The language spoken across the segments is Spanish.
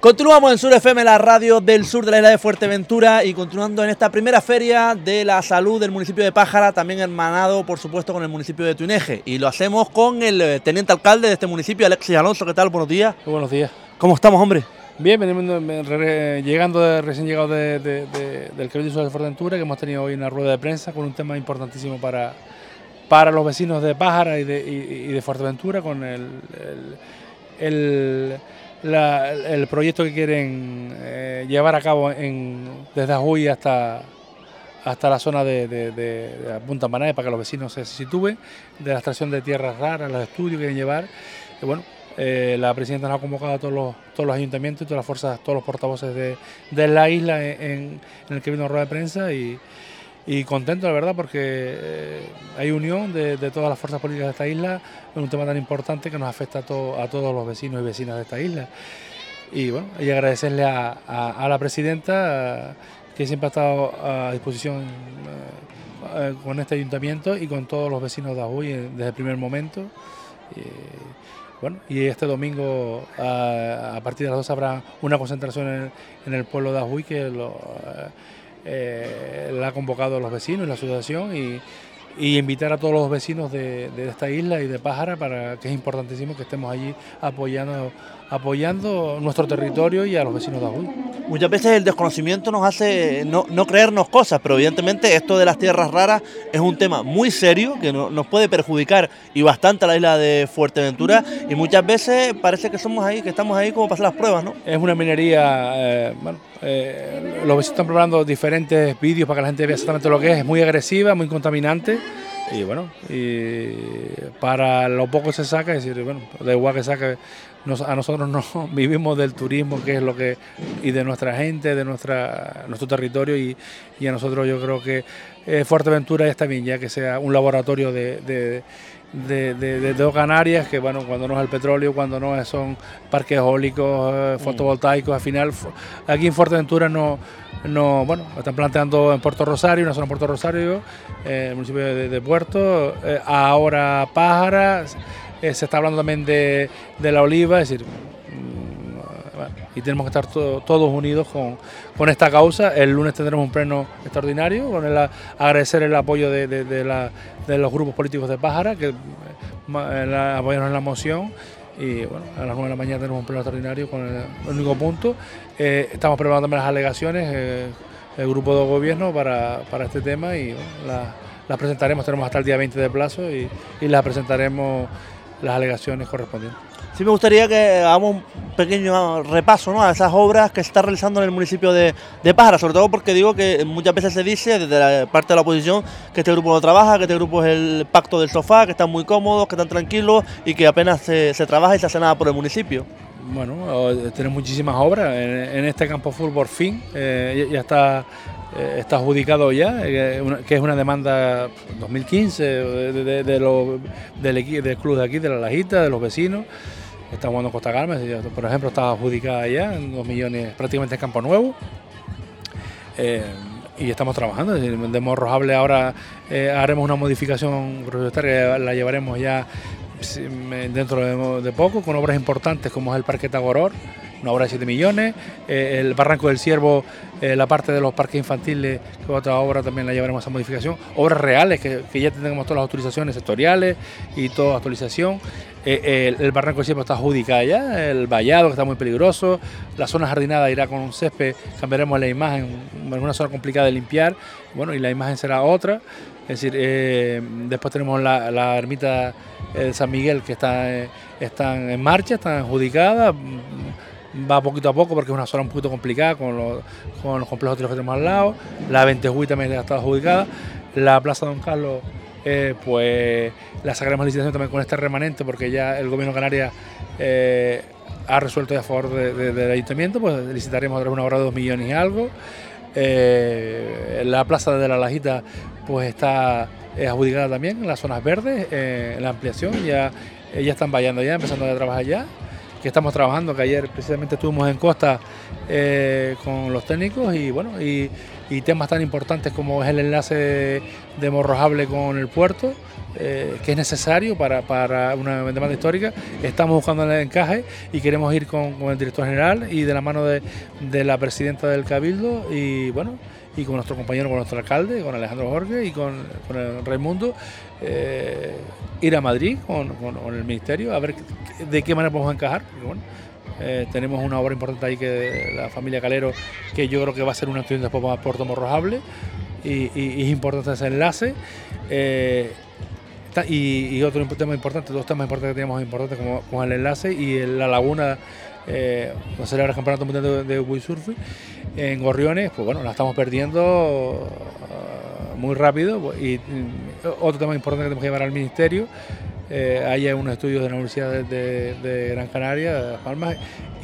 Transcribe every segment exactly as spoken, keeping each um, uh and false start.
Continuamos en Sur F M, la radio del sur de la isla de Fuerteventura, y continuando en esta primera feria de la salud del municipio de Pájara, también hermanado por supuesto con el municipio de Tuineje, y lo hacemos con el teniente alcalde de este municipio, Alexis Alonso. ¿Qué tal? Buenos días. Muy buenos días. ¿Cómo estamos, hombre? Bien, venimos llegando, de, recién llegado de, de, de, del Cabildo de Fuerteventura, que hemos tenido hoy una rueda de prensa con un tema importantísimo para, para los vecinos de Pájara y de, y, y de Fuerteventura, con el, el, el, la, el proyecto que quieren eh, llevar a cabo en, desde Ajuy hasta, hasta la zona de, de, de, de Punta Maná, para que los vecinos se sitúen, de la extracción de tierras raras, los estudios que quieren llevar. Y bueno, Eh, la presidenta nos ha convocado a todos los, todos los ayuntamientos y todas las fuerzas, todos los portavoces de, de la isla en, en el que vino a rueda de prensa, y, y contento, la verdad, porque eh, hay unión de, de todas las fuerzas políticas de esta isla en un tema tan importante que nos afecta a, to, a todos los vecinos y vecinas de esta isla. Y bueno, y agradecerle a, a, a la presidenta, a, que siempre ha estado a disposición eh, con este ayuntamiento y con todos los vecinos de Ajuy desde el primer momento. Y, Bueno, y este domingo a, a partir de las dos habrá una concentración en, en el pueblo de Ajuy, que lo, eh, la ha convocado a los vecinos y la asociación, y, y invitar a todos los vecinos de, de esta isla y de Pájara, para que es importantísimo que estemos allí apoyando, apoyando nuestro territorio y a los vecinos de Ajuy. Muchas veces el desconocimiento nos hace no, no creernos cosas, pero evidentemente esto de las tierras raras es un tema muy serio que no, nos puede perjudicar y bastante a la isla de Fuerteventura, y muchas veces parece que somos ahí, que estamos ahí como para hacer las pruebas, ¿no? Es una minería, eh, bueno, eh, los vecinos están preparando diferentes vídeos para que la gente vea exactamente lo que es. Es muy agresiva, muy contaminante, y bueno, y para lo poco se saca, es decir, bueno, da igual que saque. Nos, a nosotros no vivimos del turismo, que es lo que, y de nuestra gente, de nuestra nuestro territorio, y, y a nosotros yo creo que eh, Fuerteventura está bien ya que sea un laboratorio de, de, de, de, de, de Canarias, que bueno, cuando no es el petróleo, cuando no es, son parques eólicos, eh, fotovoltaicos, al final aquí en Fuerteventura no, no, bueno, están planteando en Puerto Rosario, una zona en Puerto Rosario, eh, el municipio de, de Puerto, eh, ahora Pájara. Eh, se está hablando también de, de la oliva, es decir, mmm, bueno, y tenemos que estar to, todos unidos con, con esta causa. El lunes tendremos un pleno extraordinario, con el, agradecer el apoyo de, de, de, la, de los grupos políticos de Pájara, que eh, apoyaron en la moción, y bueno, a las nueve de la mañana tenemos un pleno extraordinario con el, el único punto. Eh, estamos preparando también las alegaciones, eh, el grupo de gobierno para, para este tema, y bueno, la, las presentaremos, tenemos hasta el día veinte de plazo, y, y las presentaremos las alegaciones correspondientes. Sí, me gustaría que hagamos un pequeño repaso, ¿no?, a esas obras que se están realizando en el municipio de, de Pájara, sobre todo porque digo que muchas veces se dice desde la parte de la oposición que este grupo no trabaja, que este grupo es el pacto del sofá, que están muy cómodos, que están tranquilos y que apenas se, se trabaja y se hace nada por el municipio. Bueno, tenemos muchísimas obras en, en este campo full, por fin, eh, ya está... Está adjudicado ya, que es una demanda dos mil quince de, de, de lo, del, del club de aquí, de La Lajita, de los vecinos. Está jugando Costa Carmen, por ejemplo, está adjudicada ya en dos millones, prácticamente en Campo Nuevo. Eh, y estamos trabajando, es decir, de Morrojable ahora eh, haremos una modificación presupuestaria, la llevaremos ya dentro de, de poco, con obras importantes como es el Parque Tagoror, una obra de siete millones, eh, el Barranco del Ciervo, eh, la parte de los parques infantiles, que es otra obra, también la llevaremos a modificación. Obras reales, que, que ya tengamos todas las autorizaciones sectoriales y toda actualización. Eh, el, el Barranco del Ciervo está adjudicado ya, el vallado, que está muy peligroso, la zona jardinada irá con un césped, cambiaremos la imagen, en una zona complicada de limpiar, bueno, y la imagen será otra. Es decir, eh, después tenemos la, la ermita de San Miguel, que está, eh, están en marcha, están adjudicadas. Va poquito a poco porque es una zona un poquito complicada con los, con los complejos hoteles que tenemos al lado. La Ventejuy también ya está adjudicada. La Plaza Don Carlos, eh, pues la sacaremos a licitación también con este remanente, porque ya el gobierno de Canarias eh, ha resuelto ya a favor de, de, del ayuntamiento, pues licitaremos otra vez una obra de dos millones y algo. Eh, la Plaza de la Lajita pues está eh, adjudicada también en las zonas verdes, eh, en la ampliación, ya, eh, ya están vallando ya, empezando a trabajar ya. Que estamos trabajando, que ayer precisamente estuvimos en Costa eh, con los técnicos, y bueno, y, y temas tan importantes como es el enlace de Morrojable con el puerto, eh, que es necesario para, para una demanda histórica. Estamos buscando el encaje y queremos ir con, con el director general y de la mano de, de la presidenta del Cabildo y bueno, y con nuestro compañero, con nuestro alcalde, con Alejandro Jorge y con, con el Raimundo, eh, ir a Madrid con, con, con el ministerio a ver de qué manera podemos encajar. Porque, bueno, eh, tenemos una obra importante ahí que la familia Calero, que yo creo que va a ser una acción después para Puerto Morrojable y, y, y es importante ese enlace. Eh, y, y otro tema importante, dos temas importantes que tenemos importantes como, como el enlace y el, la laguna, eh, donde celebra el Campeonato Mundial de, de Windsurf en Gorriones, pues bueno, la estamos perdiendo uh, muy rápido. Y, y otro tema importante que tenemos que llevar al ministerio, eh, hay unos estudios de la Universidad de, de, de Gran Canaria, de Las Palmas,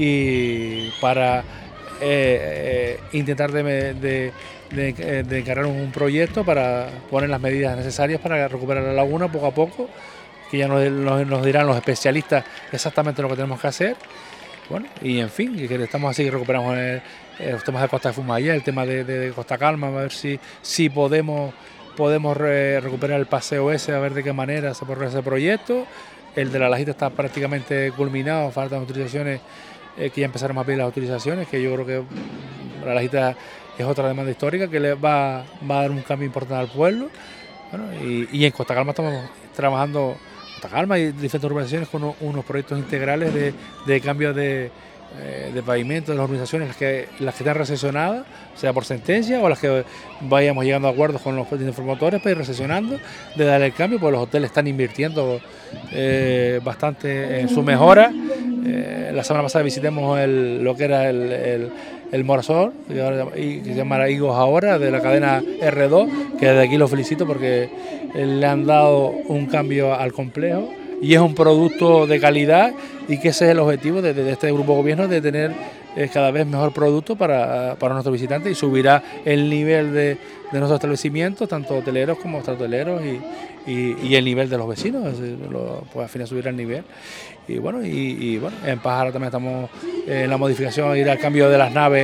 y para eh, eh, intentar de, de, de, de encargar un proyecto para poner las medidas necesarias para recuperar la laguna poco a poco, que ya nos, nos, nos dirán los especialistas exactamente lo que tenemos que hacer. Bueno, y en fin, que estamos así, que recuperamos el, los temas de Costa de Fumaya, el tema de, de, de Costa Calma, a ver si, si podemos, podemos re, recuperar el paseo ese, a ver de qué manera se puede hacer ese proyecto. El de la Lajita está prácticamente culminado, faltan autorizaciones, eh, que ya empezaron a pedir las autorizaciones, que yo creo que la Lajita es otra demanda histórica que le va, va a dar un cambio importante al pueblo. Bueno, y, y en Costa Calma estamos trabajando Calma y diferentes urbanizaciones con unos, unos proyectos integrales de, de cambio de, eh, de pavimento de las urbanizaciones, las que, las que están recesionadas, sea por sentencia o las que vayamos llegando a acuerdos con los promotores para ir recesionando, de darle el cambio, porque los hoteles están invirtiendo eh, bastante en su mejora. Eh, la semana pasada visitamos el, lo que era el, el el Morazor, que se llama Higos ahora, de la cadena R dos, que desde aquí lo felicito porque le han dado un cambio al complejo y es un producto de calidad, y que ese es el objetivo de, de este grupo de gobierno, de tener eh, cada vez mejor producto para, para nuestros visitantes, y subirá el nivel de, de nuestros establecimientos, tanto hoteleros como extrahoteleros, y, y, y el nivel de los vecinos, es decir, lo, pues al final subirá el nivel. Y bueno, y, y bueno, en Pájara también estamos en la modificación, ir al cambio de las naves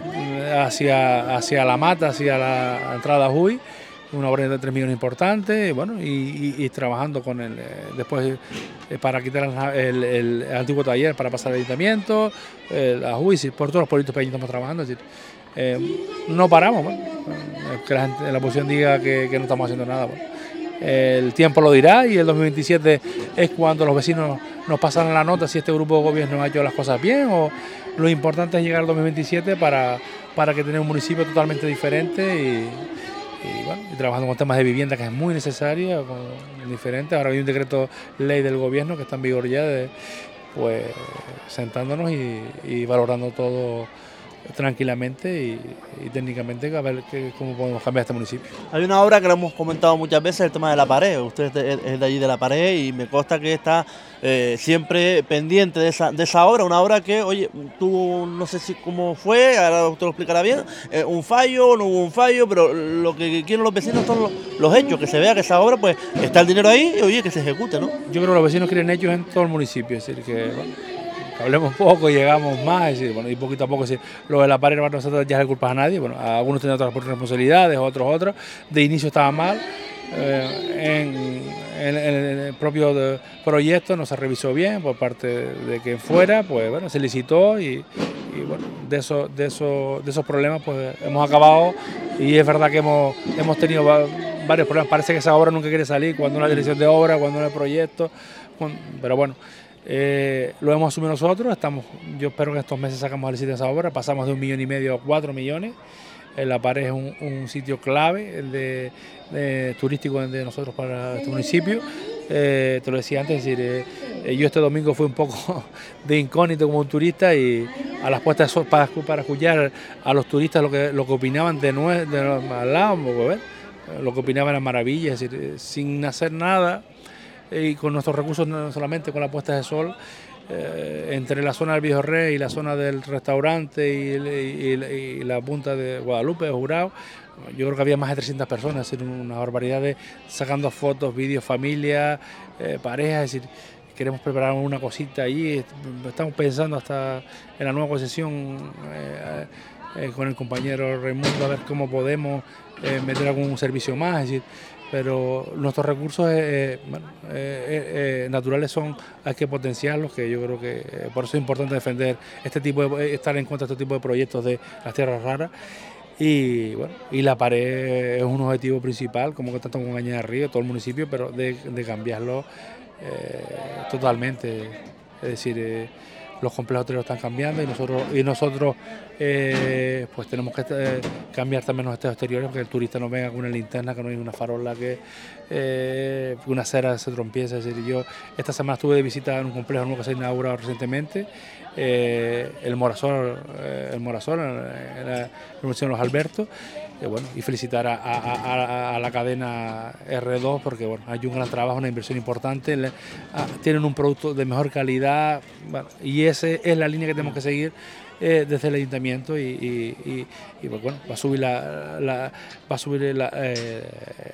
hacia, hacia la Mata, hacia la entrada a Juy, una obra de tres millones importante, y bueno, y, y, y trabajando con el, eh, después eh, para quitar el, el, el antiguo taller para pasar al ayuntamiento, eh, a Juy, por todos los pueblitos pequeños estamos trabajando, es decir, eh, no paramos, bueno, que la, gente, la oposición diga que, que no estamos haciendo nada, bueno. El tiempo lo dirá, y el dos mil veintisiete es cuando los vecinos nos pasarán la nota si este grupo de gobierno ha hecho las cosas bien, o lo importante es llegar al dos mil veintisiete para, para que tener un municipio totalmente diferente y, y, bueno, y trabajando con temas de vivienda, que es muy necesario, con, diferente. Ahora hay un decreto ley del gobierno que está en vigor ya, de, pues sentándonos y, y valorando todo tranquilamente y, y técnicamente, a ver que, cómo podemos cambiar este municipio. Hay una obra que lo hemos comentado muchas veces, el tema de la pared. Usted es de, es de allí de la pared y me consta que está eh, siempre pendiente de esa, de esa obra, una obra que, oye, tuvo, no sé si cómo fue, ahora usted lo explicará bien, eh, un fallo, no hubo un fallo, pero lo que quieren los vecinos son los, los hechos, que se vea que esa obra, pues está el dinero ahí y, oye, que se ejecute, ¿no? Yo creo que los vecinos quieren hechos en todo el municipio, es decir, que bueno, hablemos poco y llegamos más, es decir, bueno, y poquito a poco, si lo de la pared para nosotros ya no culpas a nadie, bueno, algunos tienen otras responsabilidades, otros otras, de inicio estaba mal, eh, en, en, en el propio de, proyecto no se revisó bien por parte de quien fuera, pues bueno, se licitó y, y bueno, de, eso, de, eso, de esos problemas pues hemos acabado, y es verdad que hemos, hemos tenido varios problemas, parece que esa obra nunca quiere salir, cuando no hay dirección de obra, cuando no hay proyecto, pero bueno, Eh, lo hemos asumido nosotros. Estamos, yo espero que en estos meses sacamos a licitación esa obra, pasamos de un millón y medio a cuatro millones. Eh, la pared es un, un sitio clave de, de, turístico de nosotros para este municipio. Eh, te lo decía antes, es decir, eh, yo este domingo fui un poco de incógnito como un turista, y a las puestas de sol para, para escuchar a los turistas lo que, lo que opinaban de, nue, de al lado, ¿ver? Lo que opinaban eran maravillas, es decir, sin hacer nada, y con nuestros recursos, no solamente con la puesta de sol, eh, entre la zona del Viejo Rey y la zona del restaurante y, y, y, y la punta de Guadalupe, de Jurado, yo creo que había más de trescientas personas, es decir, una barbaridad de sacando fotos, vídeos, familia, eh, parejas, es decir, queremos preparar una cosita allí, estamos pensando hasta en la nueva concesión, eh, eh, con el compañero Raimundo a ver cómo podemos eh, meter algún servicio más, es decir, pero nuestros recursos eh, bueno, eh, eh, naturales son, hay que potenciarlos, que yo creo que eh, por eso es importante defender este tipo de, estar en contra de este tipo de proyectos de las tierras raras. Y bueno, y la pared es un objetivo principal, como que tanto con Cañada de Río, todo el municipio, pero de, de cambiarlo eh, totalmente. Es decir, eh, los complejos hoteleros están cambiando y nosotros y nosotros eh, pues tenemos que eh, cambiar también los esteros exteriores, porque el turista no venga con una linterna, que no hay una farola, que eh, una acera se trompieza. Es decir, yo esta semana estuve de visita en un complejo nuevo que se ha inaugurado recientemente, eh, el Morasol, eh, el Morasol en la Universidad de los Albertos. Eh, bueno, y felicitar a, a, a, a la cadena erre dos, porque bueno, hay un gran trabajo, una inversión importante, le, a, tienen un producto de mejor calidad, bueno, y esa es la línea que tenemos que seguir eh, desde el ayuntamiento, y, y, y, y pues, bueno, va a subir la, la va a subir la, eh,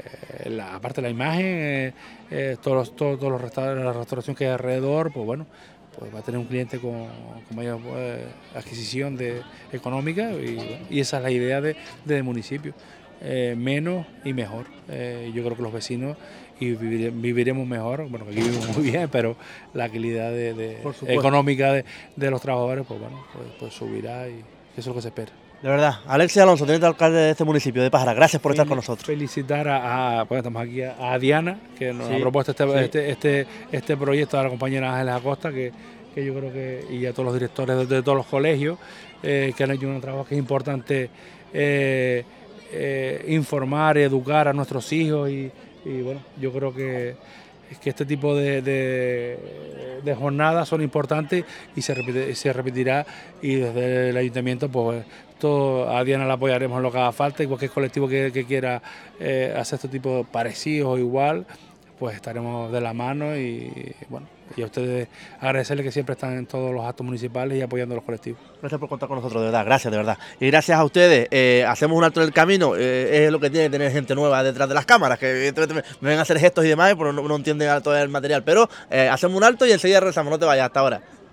la aparte de la imagen, eh, eh, todos los, todos, todos los restaurantes, la restauración que hay alrededor, pues bueno, pues va a tener un cliente con, con mayor eh, adquisición de, económica, y, y esa es la idea de, del municipio, eh, menos y mejor. Eh, yo creo que los vecinos y vivire, viviremos mejor, bueno, aquí vivimos muy bien, pero la calidad de, de económica de, de los trabajadores, pues bueno, pues, pues subirá, y eso es lo que se espera. De verdad, Alexis Alonso, teniente alcalde de este municipio de Pájara, gracias por estar con nosotros. Felicitar a, a pues estamos aquí a, a Diana, que nos sí, ha propuesto este, sí. este, este, este proyecto, a la compañera Ángeles Acosta, que, que yo creo que, y a todos los directores de, de todos los colegios, eh, que han hecho un trabajo que es importante, eh, eh, informar, educar a nuestros hijos, y, y bueno, yo creo que es que este tipo de, de, de jornadas son importantes, y se, repite, se repetirá, y desde el ayuntamiento pues todo, a Diana la apoyaremos en lo que haga falta, y cualquier colectivo que, que quiera eh, hacer este tipo de parecidos o igual, pues estaremos de la mano, y bueno, y a ustedes agradecerles que siempre están en todos los actos municipales y apoyando a los colectivos. Gracias por contar con nosotros, de verdad, gracias, de verdad. Y gracias a ustedes, eh, hacemos un alto en el camino, eh, es lo que tiene que tener gente nueva detrás de las cámaras, que evidentemente me ven a hacer gestos y demás, pero no, no entienden todo el material, pero eh, hacemos un alto y enseguida regresamos, no te vayas, hasta ahora.